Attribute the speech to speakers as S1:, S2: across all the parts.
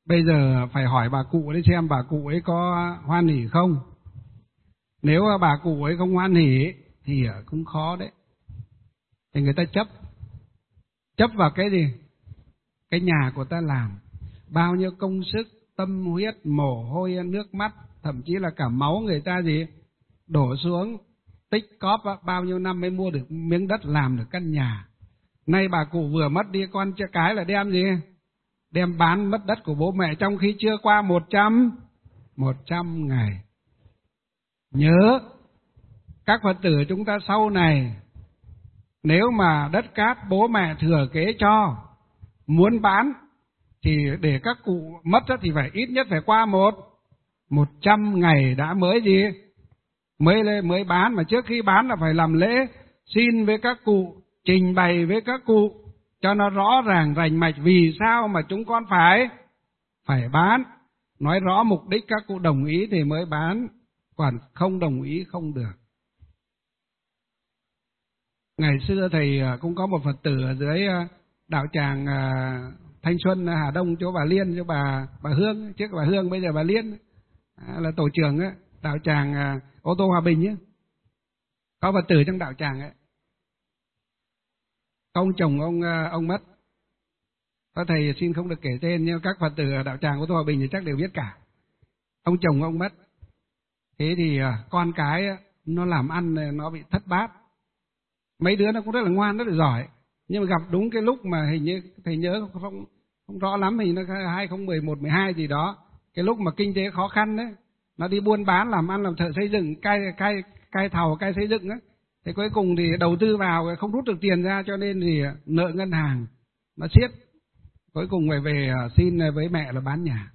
S1: Bây giờ phải hỏi bà cụ đấy xem bà cụ ấy có hoan hỉ không. Nếu bà cụ ấy không hoan hỉ thì cũng khó đấy. Thì người ta chấp vào cái gì? Cái nhà của ta làm, bao nhiêu công sức, tâm huyết, mồ hôi, nước mắt, thậm chí là cả máu người ta gì đổ xuống, tích cóp bao nhiêu năm mới mua được miếng đất, làm được căn nhà. Nay bà cụ vừa mất đi con cái là đem gì? Đem bán mất đất của bố mẹ, trong khi chưa qua 100 ngày. Nhớ các Phật tử chúng ta sau này, nếu mà đất cát bố mẹ thừa kế cho, muốn bán thì để các cụ mất thì phải ít nhất phải qua 100 ngày đã mới gì? Mới bán. Mà trước khi bán là phải làm lễ xin với các cụ, trình bày với các cụ cho nó rõ ràng rành mạch vì sao mà chúng con phải bán. Nói rõ mục đích, các cụ đồng ý thì mới bán, còn không đồng ý không được. Ngày xưa thầy cũng có một Phật tử ở dưới đạo tràng Thanh Xuân, Hà Đông, chỗ bà Liên, chỗ bà Hương, trước bà Hương bây giờ bà Liên, là tổ trưởng đạo tràng ô tô Hòa Bình ấy. Có Phật tử trong đạo tràng ấy. Ông chồng ông mất. Có thầy xin không được kể tên, nhưng các Phật tử ở đạo tràng ô tô Hòa Bình thì chắc đều biết cả. Ông chồng ông mất. Thế thì con cái nó làm ăn nó bị thất bát. Mấy đứa nó cũng rất là ngoan, rất là giỏi. Nhưng mà gặp đúng cái lúc mà hình như thầy nhớ không rõ lắm, hình như nó 2011, 12 gì đó, cái lúc mà kinh tế khó khăn đấy, nó đi buôn bán làm ăn làm thợ xây dựng, cai thầu, cai xây dựng ấy. Thế cuối cùng thì đầu tư vào không rút được tiền ra, cho nên thì nợ ngân hàng nó siết. Cuối cùng phải về xin với mẹ là bán nhà.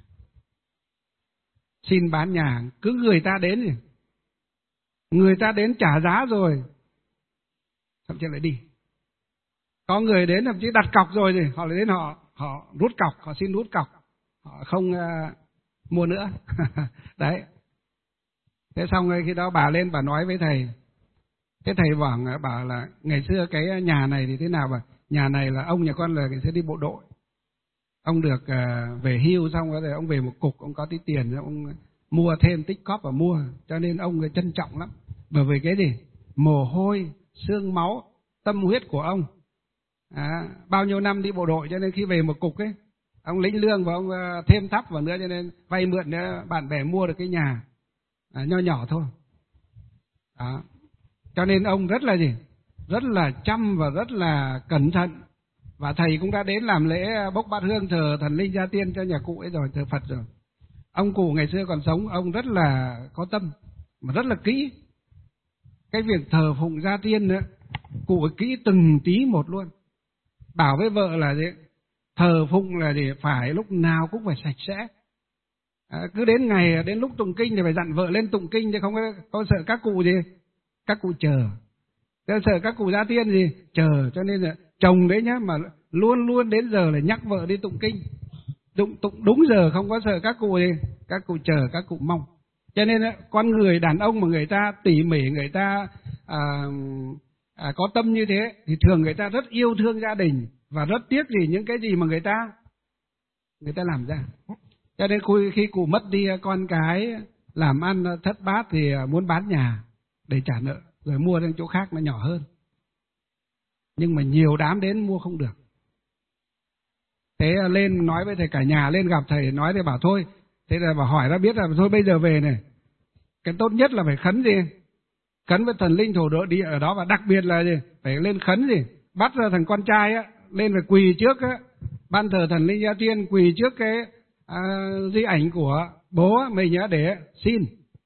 S1: Xin bán nhà, cứ người ta đến gì, người ta đến trả giá rồi thậm chí lại đi. Có người đến thậm chí đặt cọc rồi thì họ lại đến, họ rút cọc, họ xin rút cọc, họ không mua nữa. Đấy. Thế xong rồi khi đó bà lên bà nói với thầy. Thế thầy bảo là ngày xưa cái nhà này thì thế nào, mà nhà này là ông nhà con là sẽ đi bộ đội. Ông được về hưu xong rồi ông về một cục, ông có tí tiền, ông mua thêm, tích cóp và mua, cho nên ông trân trọng lắm. Bởi vì cái gì? Mồ hôi, xương máu, tâm huyết của ông. Bao nhiêu năm đi bộ đội, cho nên khi về một cục ấy, ông lĩnh lương và ông thêm thắp vào nữa, cho nên vay mượn bạn bè mua được cái nhà nho nhỏ thôi. Đó. Cho nên ông rất là gì? Rất là chăm và rất là cẩn thận. Và thầy cũng đã đến làm lễ bốc bát hương thờ thần linh gia tiên cho nhà cụ ấy rồi, thờ Phật rồi. Ông cụ ngày xưa còn sống, ông rất là có tâm, mà rất là kỹ. Cái việc thờ phụng gia tiên nữa, cụ ấy kỹ từng tí một luôn. Bảo với vợ là gì? Thờ phụng là gì? Phải lúc nào cũng phải sạch sẽ. Cứ đến ngày, đến lúc tụng kinh thì phải dặn vợ lên tụng kinh, chứ không có sợ các cụ gì? Các cụ chờ. Sợ các cụ gia tiên gì? Chờ. Cho nên là chồng đấy nhá, mà luôn luôn đến giờ là nhắc vợ đi tụng kinh. Tụng đúng giờ, không có sợ các cụ gì? Các cụ chờ, các cụ mong. Cho nên con người đàn ông mà người ta tỉ mỉ, người ta có tâm như thế thì thường người ta rất yêu thương gia đình và rất tiếc gì những cái gì mà người ta làm ra. Cho nên khi cụ mất đi, con cái làm ăn thất bát thì muốn bán nhà để trả nợ, rồi mua sang chỗ khác nó nhỏ hơn. Nhưng mà nhiều đám đến mua không được. Thế lên nói với thầy, cả nhà lên gặp thầy, nói thầy bảo thôi. Thế là bảo hỏi ra biết là thôi bây giờ về này, cái tốt nhất là phải khấn gì? Khấn với thần linh thổ địa ở đó, và đặc biệt là gì? Phải lên khấn gì? Bắt ra thằng con trai á, lên phải quỳ trước á, ban thờ thần linh gia tiên, quỳ trước cái di ảnh của bố mình nhớ để xin.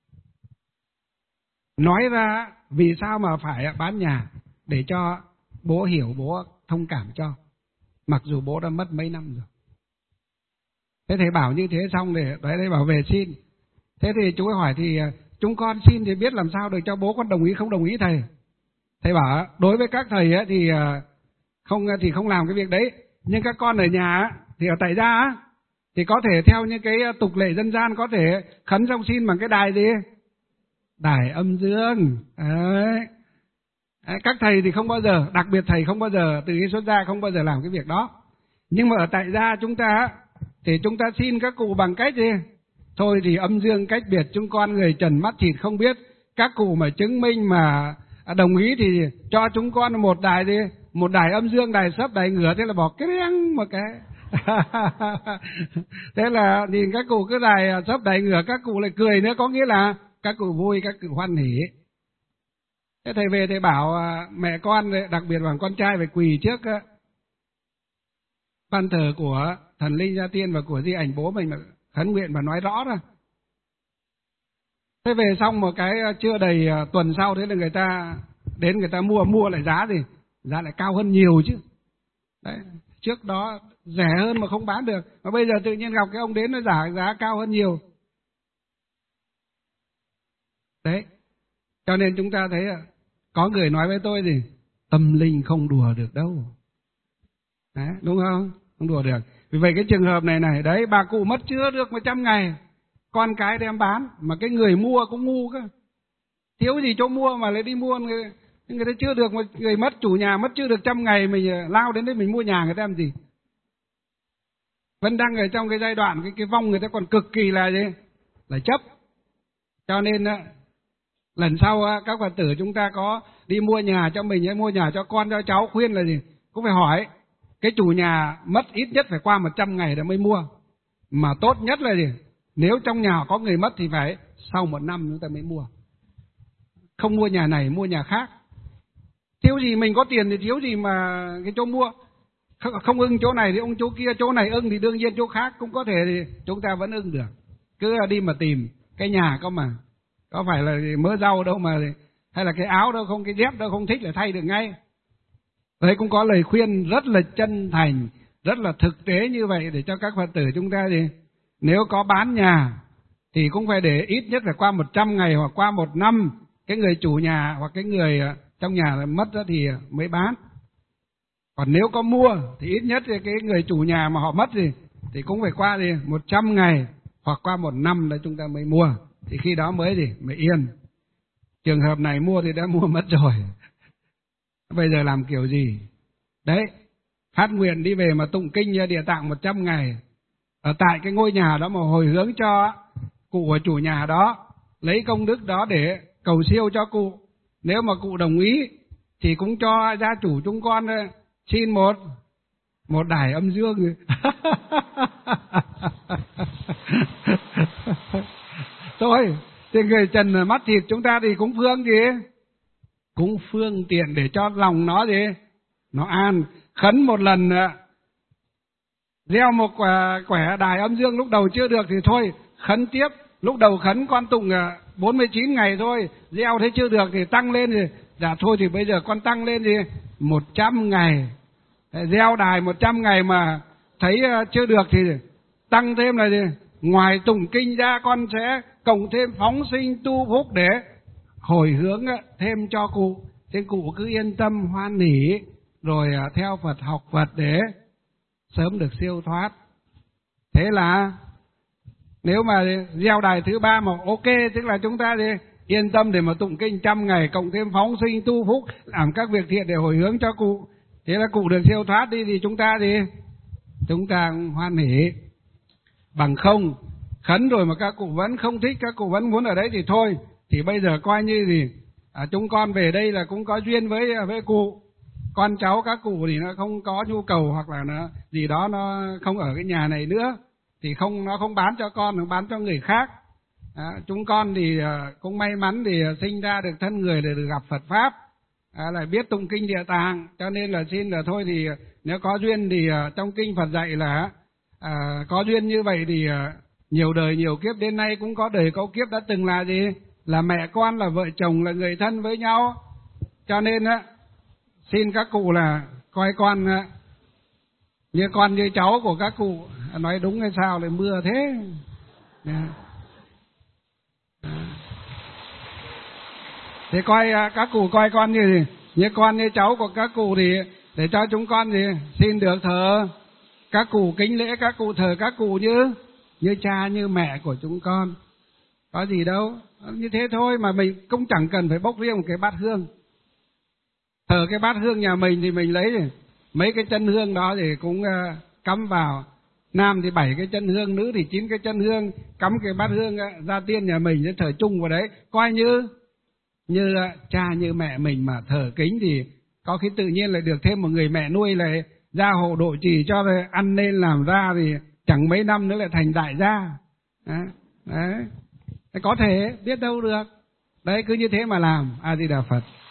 S1: Nói ra vì sao mà phải bán nhà, để cho bố hiểu, bố thông cảm cho. Mặc dù bố đã mất mấy năm rồi. Thế thầy bảo như thế xong thì đấy bảo về xin. Thế thì chú ấy hỏi thì chúng con xin thì biết làm sao được cho bố con đồng ý không đồng ý thầy. Thầy bảo đối với các thầy ấy, thì không làm cái việc đấy. Nhưng các con ở nhà thì ở tại gia thì có thể theo những cái tục lệ dân gian, có thể khấn xong xin bằng cái đài gì? Đài âm dương. Đấy. Các thầy thì không bao giờ, đặc biệt thầy không bao giờ, từ khi xuất gia không bao giờ làm cái việc đó. Nhưng mà ở tại gia chúng ta thì chúng ta xin các cụ bằng cách gì? Thôi thì âm dương cách biệt, chúng con người trần mắt thịt không biết. Các cụ mà chứng minh mà đồng ý thì cho chúng con một đài đi, một đài âm dương, đài sấp, đài ngửa, thế là bỏ cái reng một cái. Thế là nhìn các cụ cứ đài sấp đài ngửa, các cụ lại cười nữa, có nghĩa là các cụ vui, các cụ hoan hỉ. Thế thầy về thầy bảo mẹ con, đặc biệt là con trai, phải quỳ trước ban thờ của thần linh gia tiên và của di ảnh bố mình mà khấn nguyện và nói rõ ra. Thế về xong một cái chưa đầy tuần sau, thế là người ta đến, người ta mua lại giá gì? Giá lại cao hơn nhiều chứ. Đấy, trước đó rẻ hơn mà không bán được, mà bây giờ tự nhiên gặp cái ông đến nó giả giá cao hơn nhiều. Đấy, cho nên chúng ta thấy có người nói với tôi gì? Tâm linh không đùa được đâu. Đấy, đúng không? Không đùa được. Vì vậy cái trường hợp này đấy, bà cụ mất chưa được 100 ngày, con cái đem bán, mà cái người mua cũng ngu cơ. Thiếu gì chỗ mua mà lại đi mua, người ta chưa được, người mất, chủ nhà mất chưa được 100 ngày, mình lao đến đây mình mua nhà người ta làm gì? Vẫn đang ở trong cái giai đoạn cái vong người ta còn cực kỳ là gì? Là chấp. Cho nên lần sau các Phật tử chúng ta có đi mua nhà cho mình hay mua nhà cho con cho cháu, khuyên là gì? Cũng phải hỏi cái chủ nhà mất ít nhất phải qua 100 ngày đã mới mua. Mà tốt nhất là gì? Nếu trong nhà có người mất thì phải sau 1 năm chúng ta mới mua. Không mua nhà này, mua nhà khác. Thiếu gì mình có tiền thì thiếu gì mà cái chỗ mua. Không ưng chỗ này thì ông chỗ kia, chỗ này ưng thì đương nhiên chỗ khác cũng có thể thì chúng ta vẫn ưng được. Cứ đi mà tìm cái nhà có phải là mớ rau đâu mà, hay là cái áo đâu không, cái dép đâu không thích là thay được ngay. Đấy cũng có lời khuyên rất là chân thành, rất là thực tế như vậy để cho các Phật tử chúng ta thì nếu có bán nhà thì cũng phải để ít nhất phải qua 100 ngày hoặc qua 1 năm, cái người chủ nhà hoặc cái người trong nhà mất đó thì mới bán. Còn nếu có mua thì ít nhất cái người chủ nhà mà họ mất thì cũng phải qua 100 ngày hoặc qua 1 năm đấy chúng ta mới mua, thì khi đó mới yên. Trường hợp này mua thì đã mua mất rồi, bây giờ làm kiểu gì? Đấy, phát nguyện đi về mà tụng kinh Địa Tạng 100 ngày ở tại cái ngôi nhà đó mà hồi hướng cho cụ của chủ nhà đó, lấy công đức đó để cầu siêu cho cụ. Nếu mà cụ đồng ý thì cũng cho gia chủ chúng con xin một đài âm dương. Thôi thì người trần mắt thịt chúng ta thì cũng phương gì, cũng phương tiện để cho lòng nó nó an. Khấn một lần, gieo một quẻ đài âm dương, lúc đầu chưa được thì thôi khấn tiếp. Lúc đầu khấn con tụng 49 ngày thôi, gieo thế chưa được thì tăng lên thì dạ thôi thì bây giờ con tăng lên 100 ngày, gieo đài 100 ngày mà thấy chưa được thì tăng thêm là ngoài tụng kinh ra con sẽ cộng thêm phóng sinh tu phúc để hồi hướng thêm cho cụ. Thế cụ cứ yên tâm hoan hỉ rồi theo Phật, học Phật để sớm được siêu thoát. Thế là nếu mà gieo đài thứ 3 mà ok, tức là chúng ta yên tâm để mà tụng kinh 100 ngày, cộng thêm phóng sinh tu phúc, làm các việc thiện để hồi hướng cho cụ. Thế là cụ được siêu thoát đi thì chúng ta hoan hỉ. Bằng không khấn rồi mà các cụ vẫn không thích, các cụ vẫn muốn ở đấy thì thôi, thì bây giờ coi như chúng con về đây là cũng có duyên với cụ. Con cháu các cụ thì nó không có nhu cầu hoặc là nó gì đó, nó không ở cái nhà này nữa thì nó không bán cho con, nó bán cho người khác. Chúng con thì cũng may mắn thì sinh ra được thân người để được gặp Phật pháp, lại biết tụng kinh Địa Tạng, cho nên là xin là thôi thì nếu có duyên thì trong kinh Phật dạy là có duyên như vậy thì nhiều đời nhiều kiếp đến nay cũng có đời có kiếp đã từng là là mẹ con, là vợ chồng, là người thân với nhau. Cho nên xin các cụ là coi con như cháu của các cụ. Nói đúng hay sao lại mưa thế? Thế coi các cụ coi con như con như cháu của các cụ thì để cho chúng con xin được thờ các cụ, kính lễ các cụ, thờ các cụ như cha như mẹ của chúng con. Có gì đâu, như thế thôi mà mình cũng chẳng cần phải bốc riêng một cái bát hương. Thờ cái bát hương nhà mình thì mình lấy mấy cái chân hương đó thì cũng cắm vào nam thì 7 cái chân hương, nữ thì 9 cái chân hương, cắm cái bát hương gia tiên nhà mình để thờ chung vào đấy, coi như cha như mẹ mình mà thờ kính thì có khi tự nhiên lại được thêm một người mẹ nuôi lại gia hộ độ trì cho ăn nên làm ra, thì chẳng mấy năm nữa lại thành đại gia. Đấy. Có thể biết đâu được. Đấy, cứ như thế mà làm. A Di Đà Phật.